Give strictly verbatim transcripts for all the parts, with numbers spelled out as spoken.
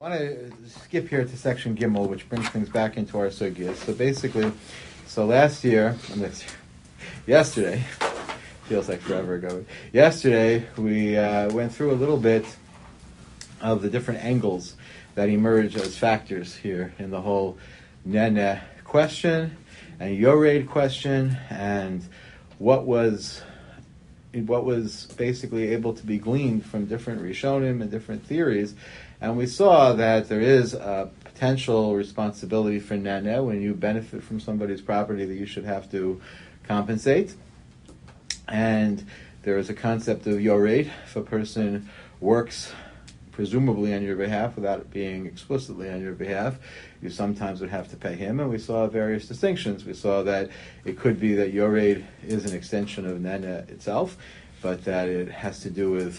I want to skip here to section Gimel, which brings things back into our sugya. So basically, so last year, yesterday, feels like forever ago. Yesterday, we uh, went through a little bit of the different angles that emerge as factors here in the whole Nene question and Yored question, and what was what was basically able to be gleaned from different Rishonim and different theories. And we saw that there is a potential responsibility for Nene when you benefit from somebody's property that you should have to compensate. And there is a concept of Yored. If a person works presumably on your behalf without it being explicitly on your behalf, you sometimes would have to pay him. And we saw various distinctions. We saw that it could be that Yored is an extension of Nene itself, but that it has to do with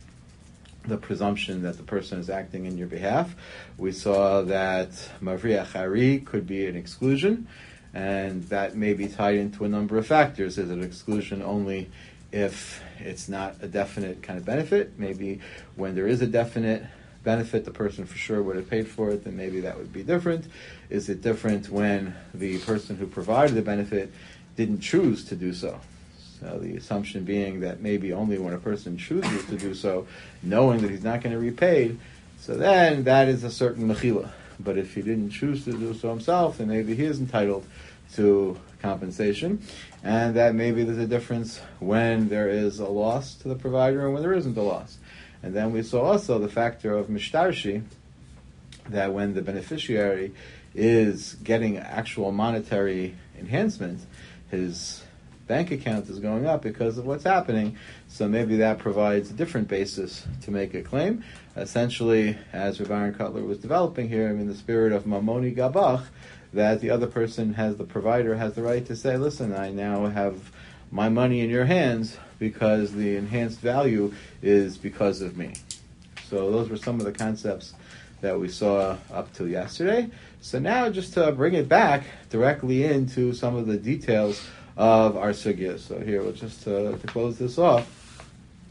the presumption that the person is acting in your behalf. We saw that Mavriach Hari could be an exclusion, and that may be tied into a number of factors. Is it exclusion only if it's not a definite kind of benefit? Maybe when there is a definite benefit, the person for sure would have paid for it, then maybe that would be different. Is it different when the person who provided the benefit didn't choose to do so? So the assumption being that maybe only when a person chooses to do so, knowing that he's not going to be repaid, so then that is a certain mechila. But if he didn't choose to do so himself, then maybe he is entitled to compensation. And that maybe there's a difference when there is a loss to the provider and when there isn't a loss. And then we saw also the factor of mishtarshi, that when the beneficiary is getting actual monetary enhancement, his bank account is going up because of what's happening, so maybe that provides a different basis to make a claim. Essentially, as Rav Aaron Kotler was developing here, I mean, the spirit of Mamoni Gabach, that the other person has, the provider has the right to say, listen, I now have my money in your hands because the enhanced value is because of me. So those were some of the concepts that we saw up till yesterday. So now just to bring it back directly into some of the details of our sugya. So here, we'll just uh, to close this off.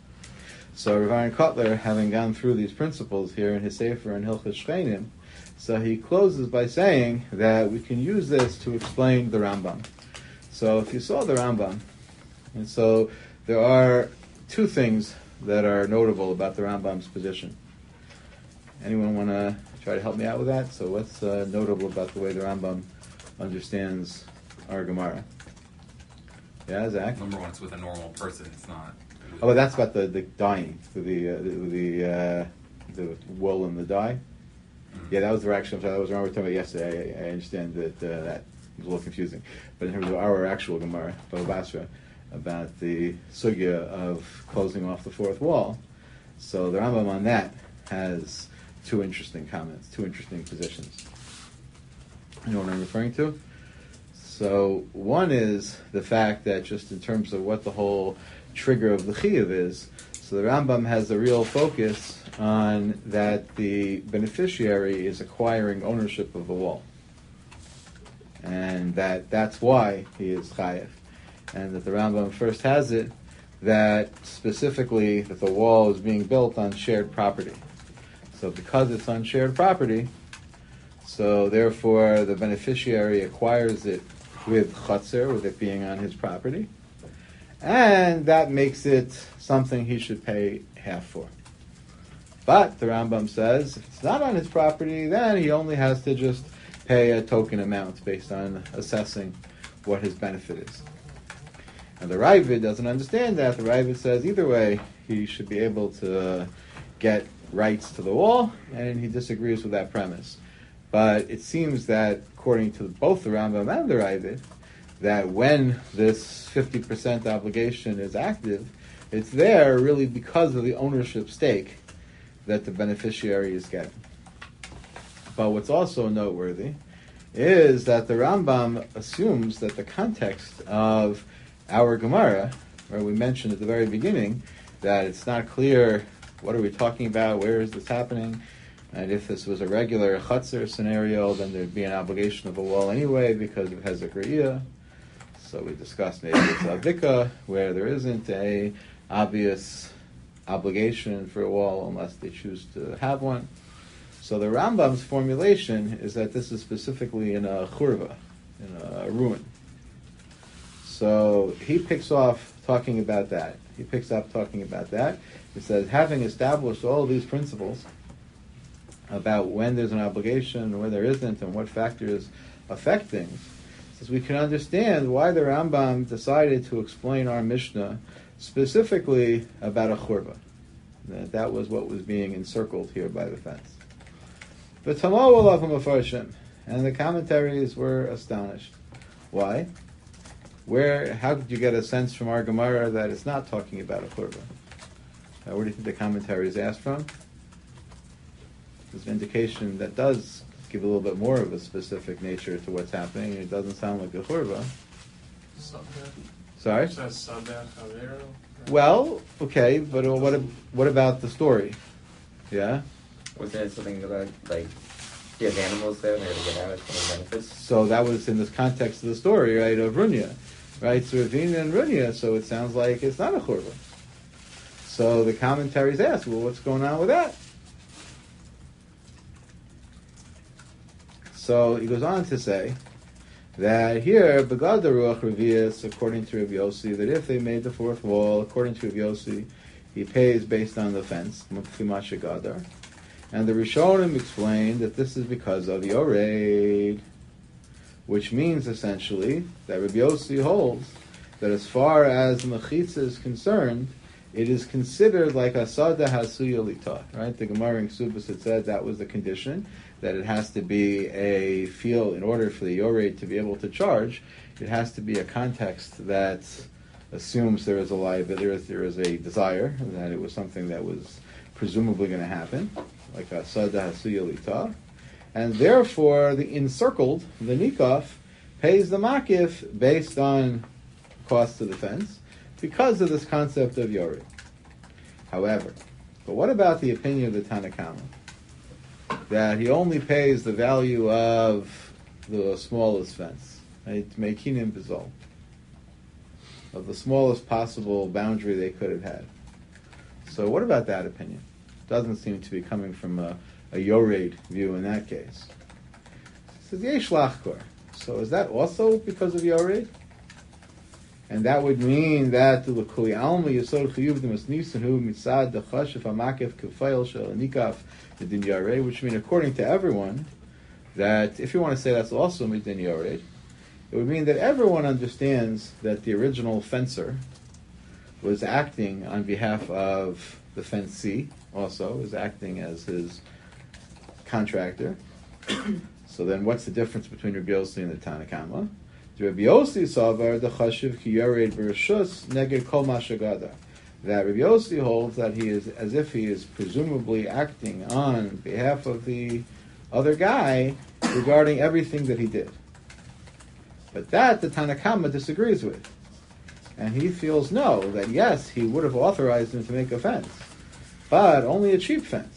So Rav Aaron Kotler, having gone through these principles here in his Sefer and Hilchos Shchenim, so he closes by saying that we can use this to explain the Rambam. So if you saw the Rambam, and so there are two things that are notable about the Rambam's position. Anyone want to try to help me out with that? So what's uh, notable about the way the Rambam understands our Gemara? Yeah, Zach? Number one, it's with a normal person. It's not. Oh, but that's about the, the dyeing, with the uh, the the, uh, the wool and the dye. Mm-hmm. Yeah, that was the direction. That was what we were talking about yesterday. I, I understand that uh, that was a little confusing. But in terms of our actual Gemara, Baba Basra, about the sugya of closing off the fourth wall, so the Rambam on that has two interesting comments, two interesting positions. You know what I'm referring to? So one is the fact that just in terms of what the whole trigger of the chiyuv is, so the Rambam has a real focus on that the beneficiary is acquiring ownership of the wall, and that that's why he is chayev, and that the Rambam first has it that specifically that the wall is being built on shared property. So because it's on shared property, so therefore the beneficiary acquires it with chatzir, with it being on his property, and that makes it something he should pay half for. But the Rambam says if it's not on his property, then he only has to just pay a token amount based on assessing what his benefit is. And the Ravid doesn't understand that. The Ravid says either way he should be able to get rights to the wall, and he disagrees with that premise. But it seems that, according to both the Rambam and the Ravid, that when this fifty percent obligation is active, it's there really because of the ownership stake that the beneficiary is getting. But what's also noteworthy is that the Rambam assumes that the context of our Gemara, where we mentioned at the very beginning that it's not clear what are we talking about, where is this happening, and if this was a regular chatzir scenario, then there'd be an obligation of a wall anyway because it has a griyah. So we discussed maybe it's a vika, where there isn't a obvious obligation for a wall unless they choose to have one. So the Rambam's formulation is that this is specifically in a churva, in a ruin. So he picks off talking about that. He picks up talking about that. He says, having established all of these principles about when there's an obligation and when there isn't and what factors affect things, says we can understand why the Rambam decided to explain our Mishnah specifically about a churva. That, that was what was being encircled here by the fence. But Tamo Olav Mafarshim, and the commentaries were astonished. Why? Where? How did you get a sense from our Gemara that it's not talking about a churva? Uh, where do you think the commentary is asked from? There's an indication that does give a little bit more of a specific nature to what's happening. It doesn't sound like a churva. Sorry? Well, okay, but what what about the story? Yeah? Was there something about, like, do you have animals there and they're going to get out as one of the benefits? So that was in this context of the story, right, of Runya. Right, so Ravina and Runya, so it sounds like it's not a churva. So the commentaries ask, well, what's going on with that? So he goes on to say that here, Begad Ruach Revius, according to Rabbi Yossi, that if they made the fourth wall, according to Rabbi Yossi, he pays based on the fence, Mukfimasha Gadar. And the Rishonim explained that this is because of Yoreid, which means essentially that Rabbi Yossi holds that as far as Mechitza is concerned, it is considered like Asada Hasuya Lita, right? The Gemara in Ksubas had said that was the condition, that it has to be a field, in order for the Yoreid to be able to charge, it has to be a context that assumes there is a liability, there is, there is a desire, that it was something that was presumably going to happen, like Asada Hasuya Lita. And therefore, the encircled, the Nikaf, pays the Makif based on cost of the fence, because of this concept of Yored. However, but what about the opinion of the Tanakama? That he only pays the value of the smallest fence, right? Mekinim Bizol, of the smallest possible boundary they could have had. So what about that opinion? Doesn't seem to be coming from a, a Yored view in that case. It says Yesh Lachkor. So is that also because of Yored? And that would mean that the L'kuli Alma Yisod Chiyuv Demas Nisanhu Mitzad Dechashif Hamakif Kefayel Shel Nikaf Midin Yored, which mean according to everyone, that if you want to say that's also Midin Yored, it would mean that everyone understands that the original fencer was acting on behalf of the fencee, also, was acting as his contractor. So then what's the difference between Rabbi Yossi and the Tanakama? Rabbi Yossi savar the chashiv ki yared b'rishus neged kol mashagada. That Rabbi Yossi holds that he is as if he is presumably acting on behalf of the other guy regarding everything that he did. But that the Tanakama disagrees with. And he feels no, that yes, he would have authorized him to make a fence, but only a cheap fence.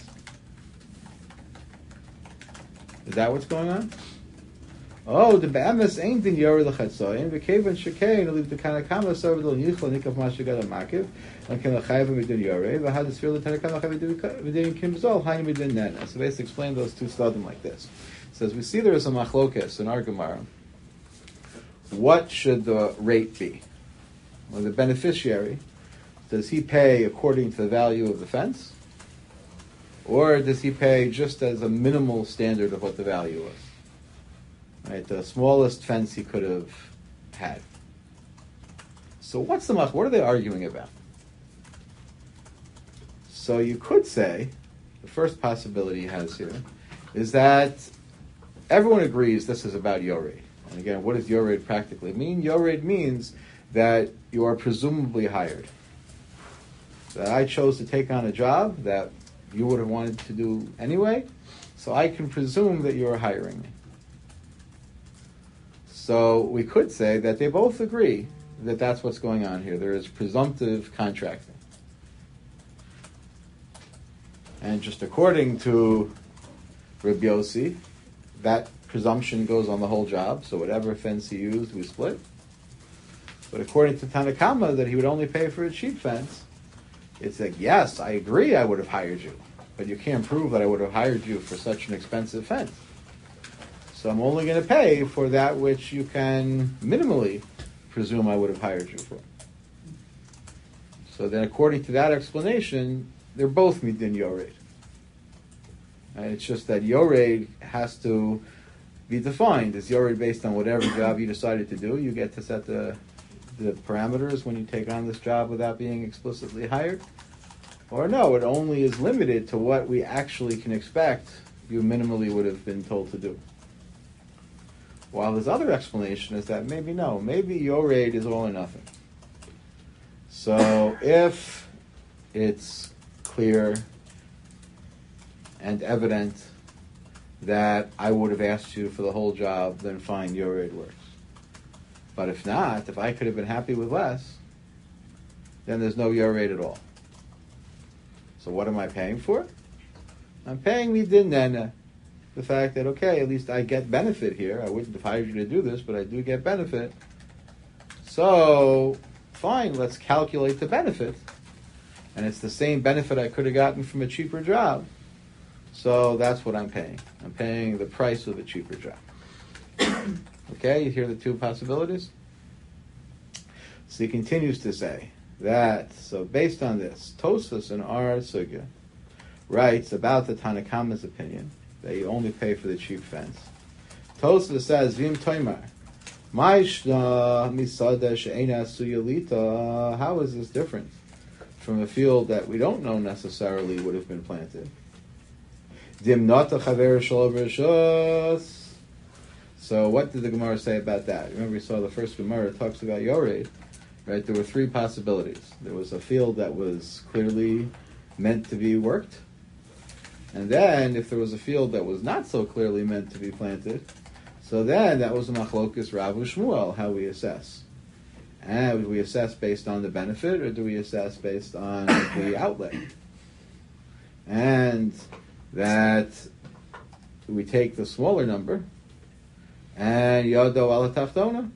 Is that what's going on? Oh, the be'emes ain't din yored l'chatzoyin, v'kevan shekein leave the Tanakama serve the yichla nikav mashagada makiv, and can l'chayva midin yored, v'had is fear the Tanakama chayva midin kimzol, hayin midin nena. So basically explain those two stadim like this. It says, we see there is a machlokes in our Gemara. What should the rate be? Well, the beneficiary, does he pay according to the value of the fence? Or does he pay just as a minimal standard of what the value was? Right, the smallest fence he could have had. So what's the mach? What are they arguing about? So you could say, the first possibility he has here, is that everyone agrees this is about Yored. And again, what does Yored practically mean? Yored means that you are presumably hired. That I chose to take on a job that you would have wanted to do anyway, so I can presume that you are hiring me. So we could say that they both agree that that's what's going on here. There is presumptive contracting. And just according to Rabbi Yossi, that presumption goes on the whole job, so whatever fence he used, we split. But according to Tanakama, that he would only pay for a cheap fence, it's like, yes, I agree I would have hired you. but you can't prove that I would have hired you for such an expensive fence. So I'm only going to pay for that which you can minimally presume I would have hired you for. So then according to that explanation, they're both midin yored. And it's just that yored has to be defined. Is yored based on whatever job you decided to do? You get to set the the parameters when you take on this job without being explicitly hired? Or no, it only is limited to what we actually can expect you minimally would have been told to do. While his other explanation is that maybe no, maybe yored is all or nothing. So if it's clear and evident that I would have asked you for the whole job, then fine, yored works. But if not, if I could have been happy with less, then there's no yored at all. So what am I paying for? I'm paying midin nena. The fact that, okay, at least I get benefit here. I wouldn't have hired you to do this, but I do get benefit. So, fine, let's calculate the benefit. And it's the same benefit I could have gotten from a cheaper job. So that's what I'm paying. I'm paying the price of a cheaper job. Okay, you hear the two possibilities? So he continues to say that, so based on this, Tosfos in our sugya writes about the Tanakama's opinion that you only pay for the cheap fence. Tosfos says, Vim Toimar, Ma'ishna misada she'ena suyalita. How is this different from a field that we don't know necessarily would have been planted? Dimnata chaver shal rishos. So what did the Gemara say about that? Remember we saw the first Gemara talks about yored, right? There were three possibilities. There was a field that was clearly meant to be worked. And then if there was a field that was not so clearly meant to be planted, so then that was a machlokus Rav Shmuel, how we assess. And do we assess based on the benefit or do we assess based on the outlay? And that we take the smaller number and Yado ala taftona,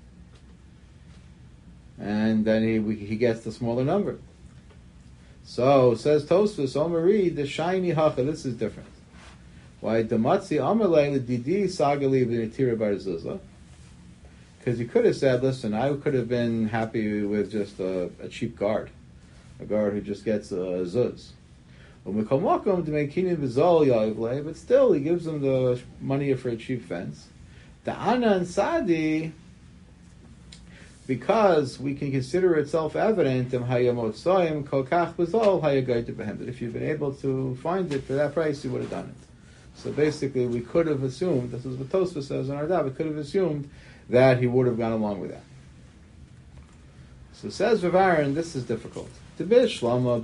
and then he we, he gets the smaller number. So says Tosfos Omari, the shiny hacha. This is different. Why damatzi amalei l'didi sagali v'nitira bar zuzah? Because you could have said, listen, I could have been happy with just a, a cheap guard, a guard who just gets a zuz. But still, he gives them the money for a cheap fence. The Ana and Sadi, because we can consider it self-evident that if you've been able to find it for that price, you would have done it. So basically, we could have assumed, this is what Tosfos says in our daf, we could have assumed that he would have gone along with that. So says Rav Aaron, this is difficult. It's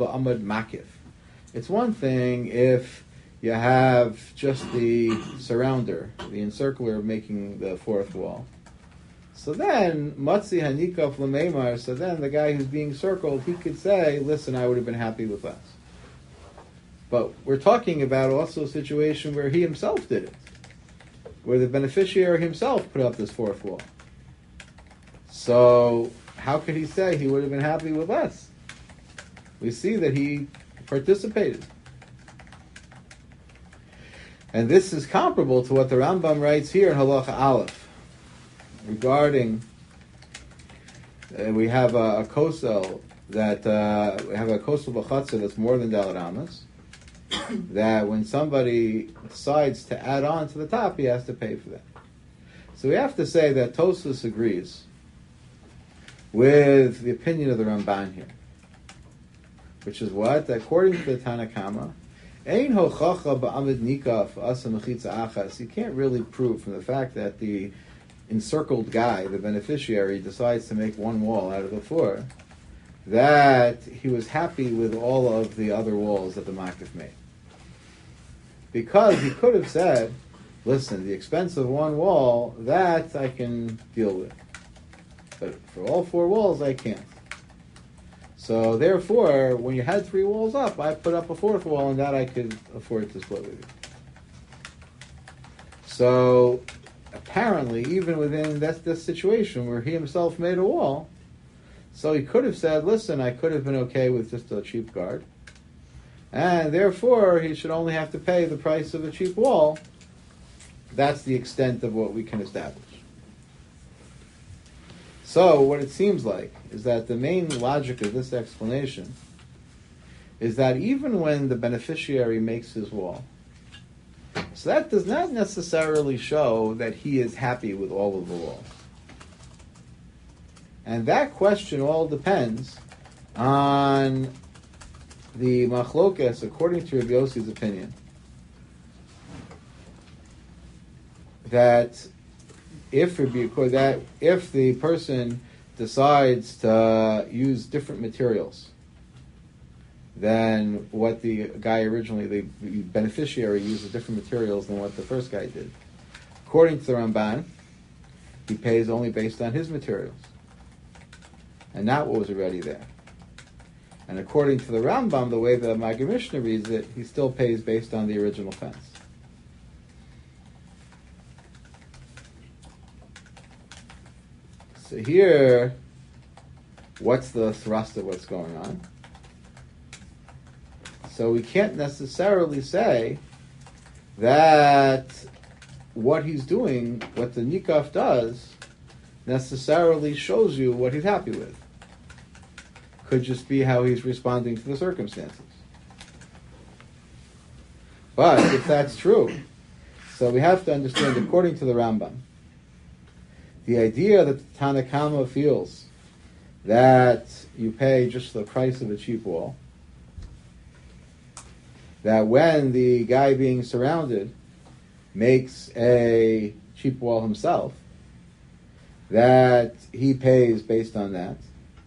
one thing if you have just the surrounder, the encircler making the fourth wall. So then, Matzi Hanikaf Lameimar, so then the guy who's being circled, he could say, listen, I would have been happy with less. But we're talking about also a situation where he himself did it, where the beneficiary himself put up this fourth wall. So, how could he say he would have been happy with less? We see that he participated. And this is comparable to what the Rambam writes here in Halacha Aleph regarding uh, we have a, a kosel that uh, we have a kosel b'chatzah that's more than Dalet Amas, that when somebody decides to add on to the top, he has to pay for that. So we have to say that Tosfos agrees with the opinion of the Ramban here, which is what? According to the Tanakama, Ein hochacha ba'amid nikaf asa mechitza achas. You can't really prove from the fact that the encircled guy, the beneficiary, decides to make one wall out of the four, that he was happy with all of the other walls that the makif made. Because he could have said, listen, the expense of one wall, that I can deal with. But for all four walls, I can't. So therefore, when you had three walls up, I put up a fourth wall, and that I could afford to split with you. So apparently, even within this, this situation where he himself made a wall, so he could have said, listen, I could have been okay with just a cheap guard, and therefore he should only have to pay the price of a cheap wall. That's the extent of what we can establish. So what it seems like is that the main logic of this explanation is that even when the beneficiary makes his wall, so that does not necessarily show that he is happy with all of the walls. And that question all depends on the machlokes, according to Rabbi Yossi's opinion, that if that if the person decides to use different materials than what the guy originally, the beneficiary uses different materials than what the first guy did, according to the Ramban, he pays only based on his materials and not what was already there. And according to the Rambam, the way the Maggid Mishnah reads it, he still pays based on the original fence. So here, what's the thrust of what's going on? So we can't necessarily say that what he's doing, what the Nikaf does, necessarily shows you what he's happy with. Could just be how he's responding to the circumstances. But if that's true, so we have to understand, according to the Rambam, the idea that the Tanna Kama feels that you pay just the price of a cheap wall, that when the guy being surrounded makes a cheap wall himself, that he pays based on that,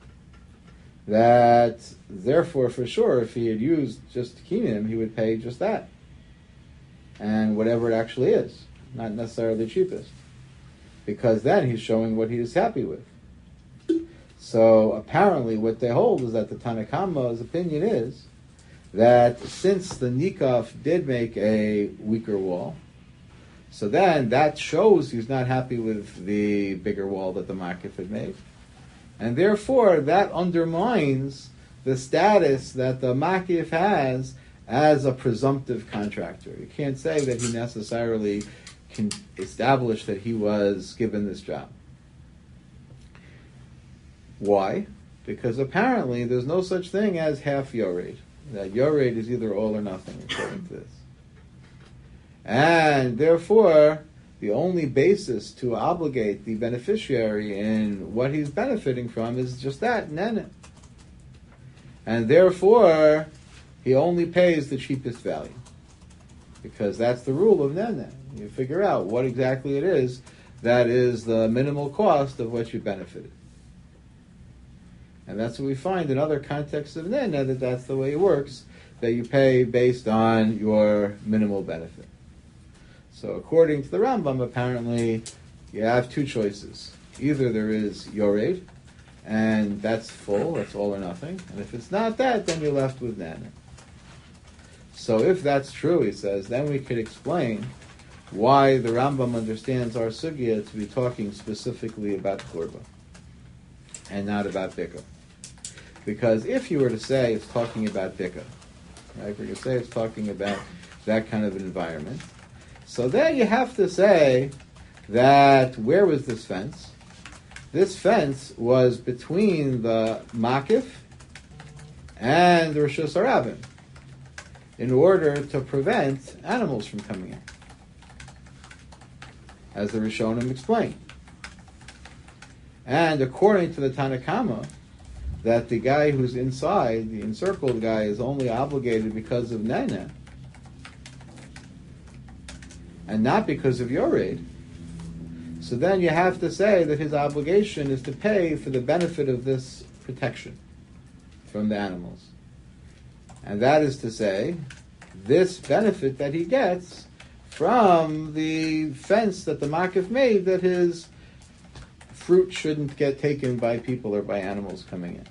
that therefore for sure if he had used just kinim, he would pay just that, and whatever it actually is, not necessarily the cheapest, because then he's showing what he is happy with. So apparently what they hold is that the Tanna Kama's opinion is that since the Nikaf did make a weaker wall, so then that shows he's not happy with the bigger wall that the Makif had made. And therefore that undermines the status that the Makif has as a presumptive contractor. You can't say that he necessarily can establish that he was given this job. Why? Because apparently there's no such thing as half Yored. That Yored is either all or nothing, according to this. And therefore, the only basis to obligate the beneficiary in what he's benefiting from is just that, nene. And therefore, he only pays the cheapest value. Because that's the rule of nene. You figure out what exactly it is that is the minimal cost of what you benefited. And that's what we find in other contexts of nene, that that's the way it works, that you pay based on your minimal benefit. So according to the Rambam, apparently, you have two choices. Either there is Yored, and that's full, that's all or nothing. And if it's not that, then you're left with nene. So if that's true, he says, then we could explain why the Rambam understands our sugya to be talking specifically about Korba and not about Bika. Because if you were to say it's talking about Bika, right, if you say it's talking about that kind of an environment, so then you have to say that where was this fence? This fence was between the Makif and the Rishus HaRabim in order to prevent animals from coming in, as the Rishonim explained. And according to the Tanna Kama, that the guy who's inside, the encircled guy, is only obligated because of nene, and not because of Yored. So then you have to say that his obligation is to pay for the benefit of this protection from the animals. And that is to say, this benefit that he gets from the fence that the Makif made, that his fruit shouldn't get taken by people or by animals coming in.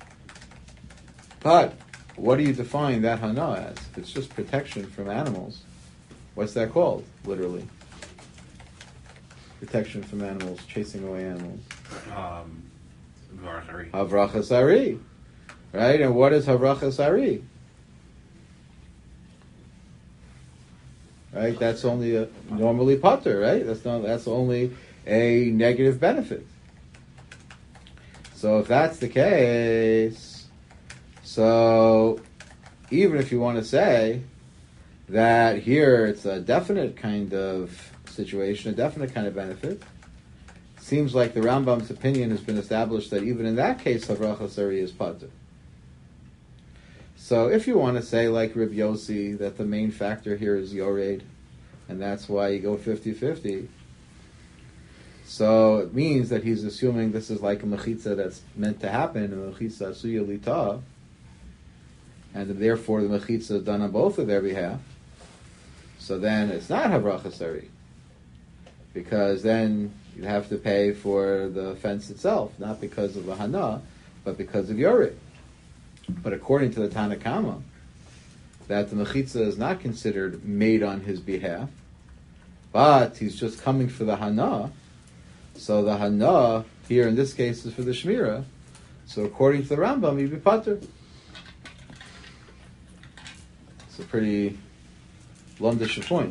But what do you define that hana as? If it's just protection from animals, what's that called, literally? Protection from animals, chasing away animals. Um, Varachari. Havrachas Ari. Right? And what is Havrachas Ari? right? That's only a, normally pater, right? That's not. That's only a negative benefit. So if that's the case, so even if you want to say that here it's a definite kind of situation, a definite kind of benefit, seems like the Rambam's opinion has been established that even in that case, Havracha Sari is pater. So if you want to say, like Reb Yossi, that the main factor here is Yored, and that's why you go fifty-fifty, so it means that he's assuming this is like a mechitza that's meant to happen, a mechitza asuya lita, and therefore the mechitza is done on both of their behalf. So then it's not Havracha Sari, because then you'd have to pay for the fence itself, not because of the hana, but because of Yored. But according to the Tanna Kama, that the mechitza is not considered made on his behalf, but he's just coming for the hana. So the hana here in this case is for the shmira. So according to the Rambam, he'd be pater. It's a pretty lumdish point.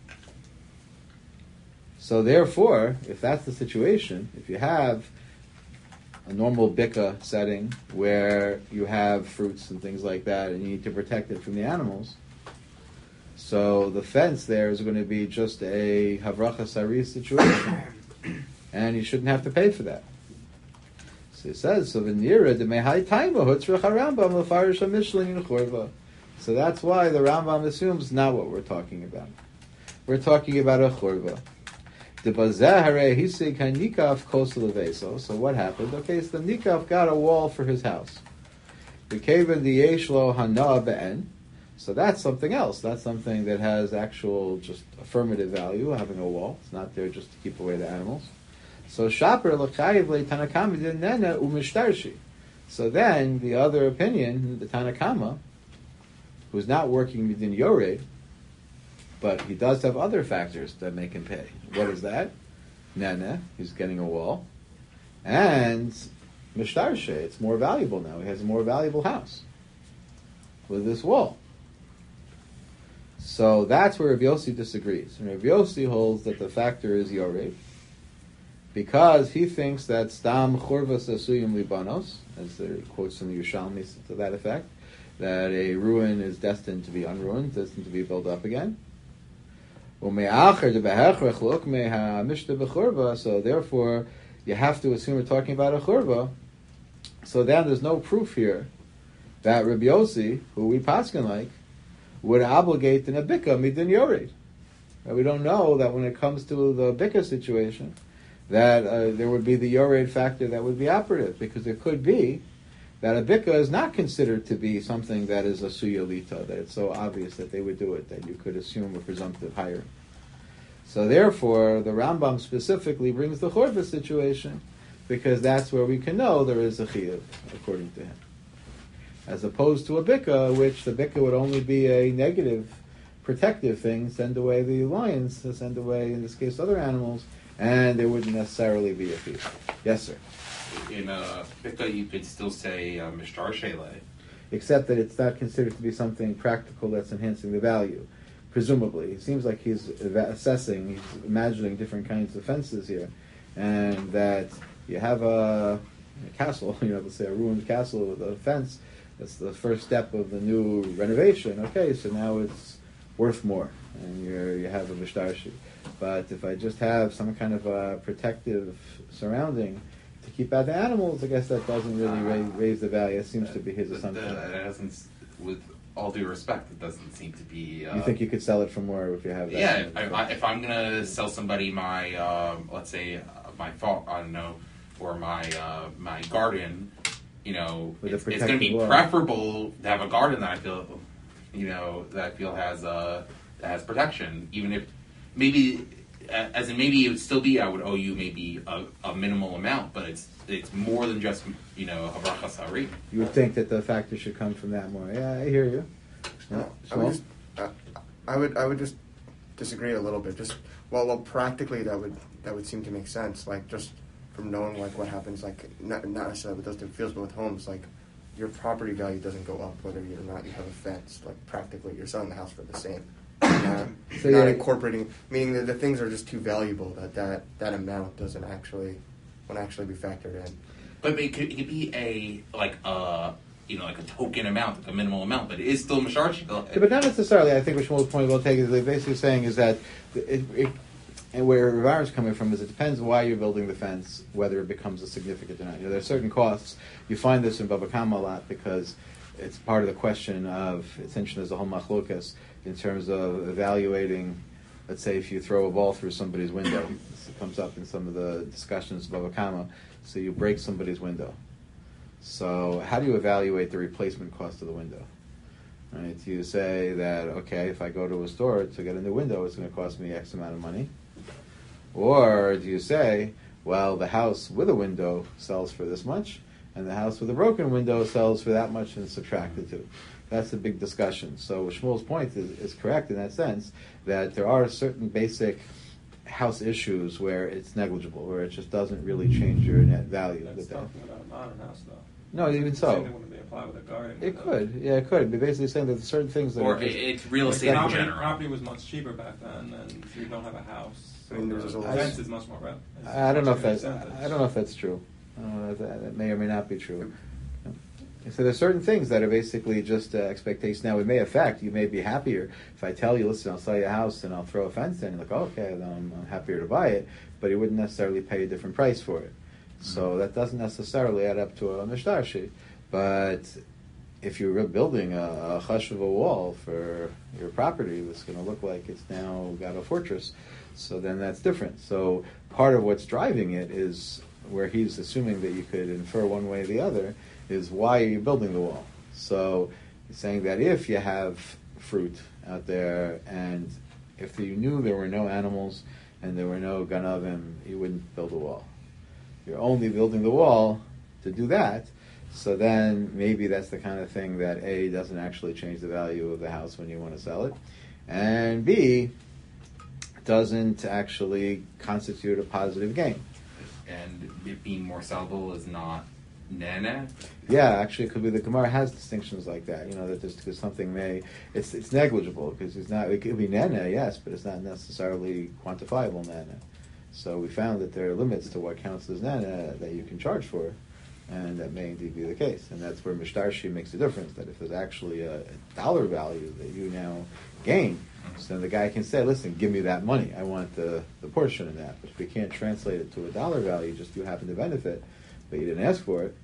So therefore, if that's the situation, if you have a normal bika setting where you have fruits and things like that and you need to protect it from the animals, so the fence there is going to be just a Havracha Sari situation, and you shouldn't have to pay for that. So it says, so v'nira demehai taima hutzrach harambam lefarish hamishling chorva. So that's why the Rambam assumes not what we're talking about. We're talking about a chorva. So what happened? Okay, so the Nikaf got a wall for his house. So that's something else. That's something that has actual just affirmative value, having a wall. It's not there just to keep away the animals. So So then the other opinion, the Tanakama, who's not working within Yored, but he does have other factors that make him pay. What is that? Nene, he's getting a wall. And Mishtarshe, it's more valuable now. He has a more valuable house with this wall. So that's where Rav Yossi disagrees. And Rav Yossi holds that the factor is Yored, because he thinks that Stam Chorvas Asuyim Libanos, as there quotes from the Yerushalmi to that effect, that a ruin is destined to be unruined, destined to be built up again. So therefore, you have to assume we're talking about a churva. So then there's no proof here that Rabbi Yossi, who we paskin like, would obligate in a bika midin yored. We don't know that when it comes to the bika situation, that uh, there would be the yored factor that would be operative, because it could be that a bika is not considered to be something that is a suyalita, that it's so obvious that they would do it, that you could assume a presumptive hire. So therefore, the Rambam specifically brings the chorva situation, because that's where we can know there is a chiyuv, according to him. As opposed to a bika, which the bika would only be a negative, protective thing, send away the lions, send away, in this case, other animals, and there wouldn't necessarily be a chiyuv. Yes, sir. In a bika, you could still say uh, mishtar shele. Except that it's not considered to be something practical that's enhancing the value. Presumably, it seems like he's assessing, he's imagining different kinds of fences here, and that you have a, a castle, you know, let's say a ruined castle with a fence. That's the first step of the new renovation. Okay, so now it's worth more, and you you have a mishtarshi. But if I just have some kind of a protective surrounding to keep out the animals, I guess that doesn't really raise, raise the value. It seems to be his assumption. That, that doesn't, with all due respect, it doesn't seem to be. Uh, you think you could sell it for more if you have that? Yeah, if, I, if I'm gonna sell somebody my, um, let's say, uh, my fault, I don't know, or my uh, my garden, you know, With it's, a it's going to be protected wall. preferable to have a garden that I feel, you know, that I feel has uh, that has protection, even if maybe. As in, maybe it would still be I would owe you maybe a, a minimal amount, but it's it's more than just, you know, havracha sari. You would think that the factor should come from that more. Yeah, I hear you. Yeah. I would just, uh, I would, I would just disagree a little bit. Just well, well, practically that would that would seem to make sense. Like just from knowing like what happens, like not not necessarily with those different fields, but with homes, like your property value doesn't go up whether or not you have a fence. Like practically, you're selling the house for the same. You not, So, not yeah. incorporating, meaning that the things are just too valuable that that, that amount doesn't actually, won't actually be factored in. But it could, it could be a like a you know like a token amount, like a minimal amount, but it is still Masharchi. Yeah, but not necessarily. I think what Shmuel's point well taken is they're basically saying is that it, it, and where Rav is coming from is it depends why you're building the fence, whether it becomes a significant or not. You know, there are certain costs. You find this in Bava Kama a lot because it's part of the question of, essentially there's a whole machlokas in terms of evaluating, let's say if you throw a ball through somebody's window. This comes up in some of the discussions of Bava Kama. So you break somebody's window. So how do you evaluate the replacement cost of the window? Right? Do you say that, okay, if I go to a store to get a new window, it's going to cost me X amount of money? Or do you say, well, the house with a window sells for this much, and the house with a broken window sells for that much, and subtract the two? That's a big discussion. So Shmuel's point is, is correct in that sense, that there are certain basic house issues where it's negligible, where it just doesn't really change your net value. That's that talking about a modern house, though. No, even so. Same thing when they apply with a garden. It could, yeah, it could. But basically saying that there's certain things that Or are just, it's real estate in property, general. property was much cheaper back then, and so you don't have a house. I mean, there was the a- fence is much more. Rep- I don't know if much that's, more percentage. I don't know if that's true. I don't know if that, that may or may not be true. So there's certain things that are basically just uh, expectations. Now, it may affect, you may be happier if I tell you, listen, I'll sell you a house and I'll throw a fence in. You're like, oh, okay, then I'm, I'm happier to buy it. But you wouldn't necessarily pay a different price for it. So that doesn't necessarily add up to a mishtarshi. But if you're building a, a chashuva wall for your property that's going to look like it's now got a fortress, so then that's different. So part of what's driving it is where he's assuming that you could infer one way or the other is why are you building the wall? So he's saying that if you have fruit out there and if you knew there were no animals and there were no ganavim, you wouldn't build a wall. You're only building the wall to do that, so then maybe that's the kind of thing that A, doesn't actually change the value of the house when you want to sell it, and B, doesn't actually constitute a positive gain. And it being more sellable is not nana. Yeah, actually, it could be the Gemara has distinctions like that. You know that just because something may, it's it's negligible because it's not. It could be nana, yes, but it's not necessarily quantifiable nana. So we found that there are limits to what counts as nana that you can charge for, and that may indeed be the case. And that's where mishtarshi makes a difference. That if there's actually a, a dollar value that you now gain, so then the guy can say, "Listen, give me that money. I want the the portion of that." But if we can't translate it to a dollar value, just you happen to benefit, but you didn't ask for it.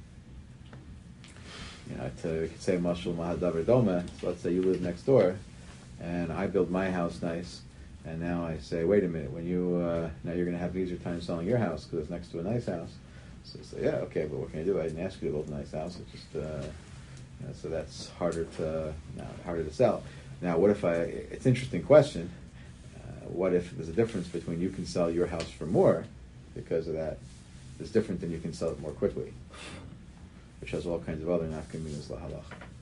You know, to, we could say Mashal Mahadavar Doma. So let's say you live next door, and I build my house nice, and now I say, wait a minute, when you uh, now you're going to have an easier time selling your house because it's next to a nice house. So say, yeah, okay, but what can I do? I didn't ask you to build a nice house. It's just, uh, you know, so that's harder to no, harder to sell. Now, what if I? It's an interesting question. Uh, what if there's a difference between you can sell your house for more because of that? It's different than you can sell it more quickly, which has all kinds of other nafkaminas lahalach.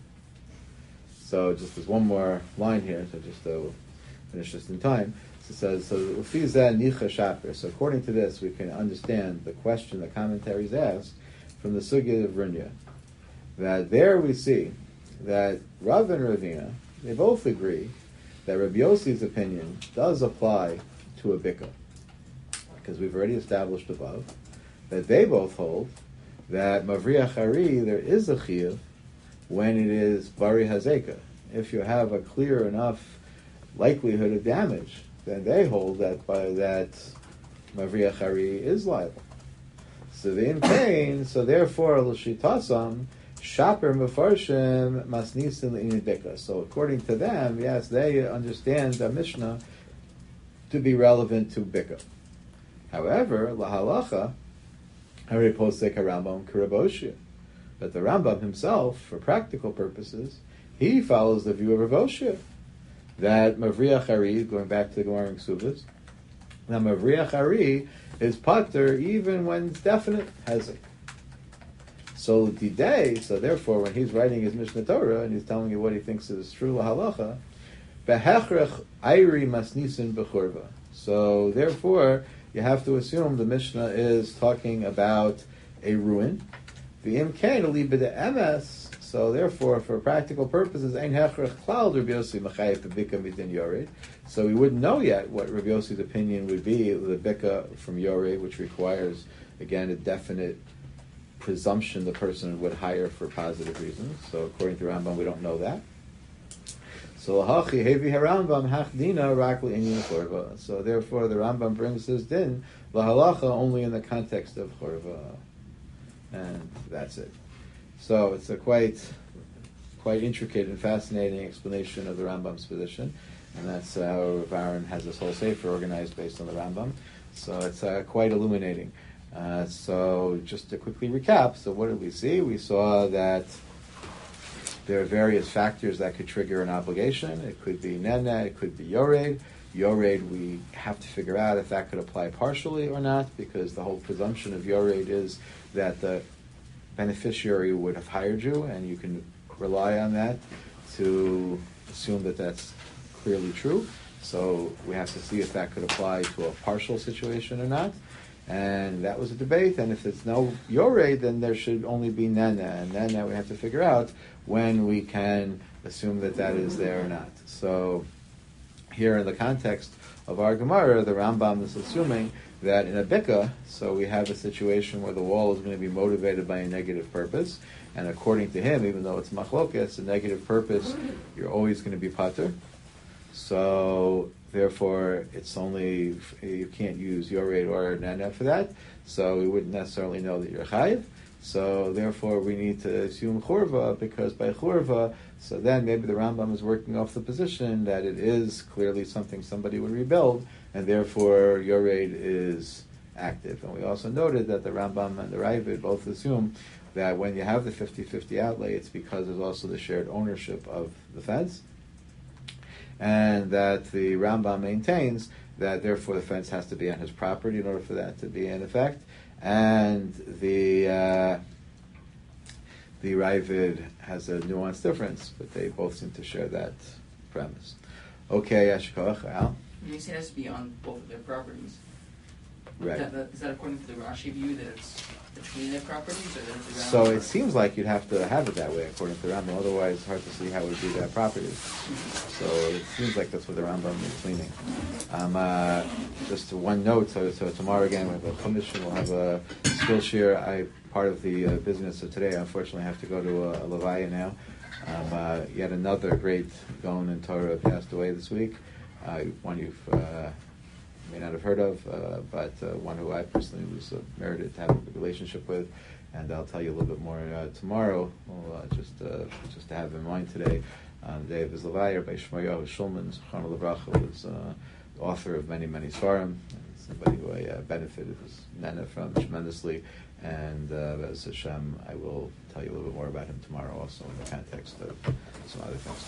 So just there's one more line here, so just uh, finish this in time. So it says, so ufizah nicha shaper. So according to this, we can understand the question the commentaries ask from the sugya of Rinya. That there we see that Rav and Ravina, they both agree that Rabbi Yossi's opinion does apply to a bika, because we've already established above that they both hold that Mavriach Hari, there is a chiyuv when it is Bari Hazeka. If you have a clear enough likelihood of damage, then they hold that by that Mavriach Hari is liable. So the in pain, so therefore L'shitasam, Shaper Mefarshim Masnisin L'inidika. So according to them, yes, they understand the Mishnah to be relevant to Bika. However, Lahalacha, Hari Posek Rambam Kiraboshia. But the Rambam himself, for practical purposes, he follows the view of Rav Oshia, that Mavriach Hari, going back to the Gemara in Ksubas, that Mavriach Hari is pater even when it's definite hezek. So today, so therefore, when he's writing his Mishnah Torah and he's telling you what he thinks is true lahalacha, behechrech ayri masnisin bechurva. So therefore, you have to assume the Mishnah is talking about a ruin. The imkain ali b'de'emes. So therefore, for practical purposes, ein hechrech klal Rabbi Yossi mechayev b'bika midin yored. So we wouldn't know yet what Rabbi Yossi's opinion would be, the bika from yored, which requires, again, a definite presumption the person would hire for positive reasons. So according to Rambam, we don't know that. So lahachi hevi harambam hachdina rakli inyan chorva. So therefore, the Rambam brings this din lahalacha only in the context of chorva, and that's it. So it's a quite, quite intricate and fascinating explanation of the Rambam's position, and that's how Rav Aaron has this whole sefer organized based on the Rambam. So it's uh, quite illuminating. Uh, so just to quickly recap, so what did we see? We saw that there are various factors that could trigger an obligation. It could be nena, it could be yored. Yored, we have to figure out if that could apply partially or not, because the whole presumption of yored is that the beneficiary would have hired you, and you can rely on that to assume that that's clearly true. So we have to see if that could apply to a partial situation or not. And that was a debate, and if it's no yored, then there should only be nana, and then now we have to figure out when we can assume that that is there or not. So here in the context of our Gemara, the Rambam is assuming that in a bika, so we have a situation where the wall is going to be motivated by a negative purpose, and according to him, even though it's machlokes, a negative purpose, you're always going to be pater. So therefore, it's only, you can't use yored or nana for that, so we wouldn't necessarily know that you're chayiv. So therefore, we need to assume churva, because by churva, so then maybe the Rambam is working off the position that it is clearly something somebody would rebuild, and therefore yored is active. And we also noted that the Rambam and the Ravid both assume that when you have the fifty-fifty outlay, it's because there's also the shared ownership of the fence, and that the Rambam maintains that therefore the fence has to be on his property in order for that to be in effect, and the uh, the Ravid has a nuanced difference, but they both seem to share that premise. Okay, Ashkoch, Al? You say it has to be on both of their properties. Right. Is that, the, is that according to the Rashi view that it's between their properties, or that it's around? So it seems like you'd have to have it that way according to the Rambam, otherwise it's hard to see how it would be their properties. So it seems like that's what the Rambam is meaning. Um, uh, just one note, so, so tomorrow again we have a Chumash, we'll have a Skillshare. I part of the uh, business of today, unfortunately I have to go to a, a Levaya now. Um, uh, yet another great Gaon in Torah passed away this week. Uh, one you've uh, may not have heard of, uh, but uh, one who I personally was uh, merited to have a good relationship with, and I'll tell you a little bit more uh, tomorrow. Well, uh, just uh, just to have in mind today, on uh, the day of his Levaya, by Shmoyahu Shulman, Zechron Levracha, was uh, author of many many svarim, somebody who I uh, benefited was Nana from tremendously, and uh, Be'ez Hashem, I will tell you a little bit more about him tomorrow, also in the context of some other things.